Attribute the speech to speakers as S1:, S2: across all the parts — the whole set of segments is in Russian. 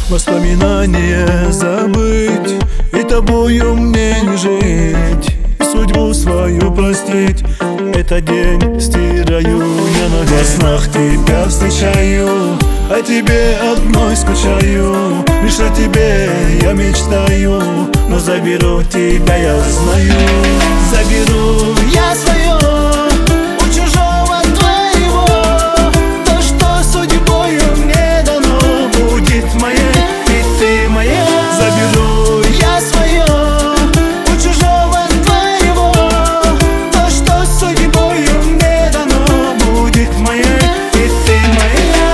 S1: Воспоминания забыть, и тобою мне не жить, и судьбу свою простить. Этот день стираю я на во снах тебя встречаю, о тебе одной скучаю. Лишь о тебе я мечтаю, но заберу тебя, я знаю. Заберу я свое у чужого твоего, то, что судьбою мне дано, будет моей, и ты моя. Заберу я свое у чужого твоего, то, что судьбою мне дано, будет моей, и ты моя.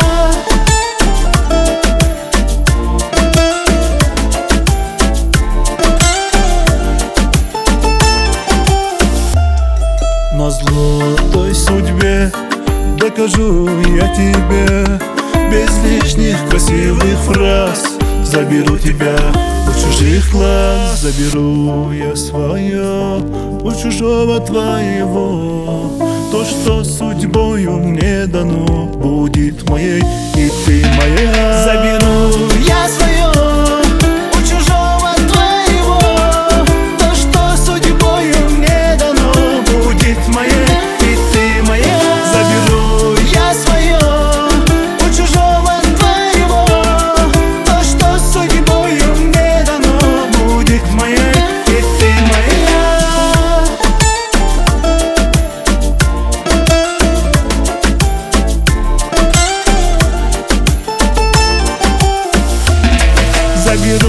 S1: Назло той судьбе докажу я тебе, без лишних красивых фраз. Заберу тебя у чужих глаз, заберу я свое у чужого твоего, то, что судьбою мне дано, будет моей, и ты моя. Заберу я свое у чужого твоего, то, что судьбою мне дано, будет моей, и ты моя. Заберу я свое у чужого твоего, то, что судьбою мне дано, будет моей, и ты моя. Заберу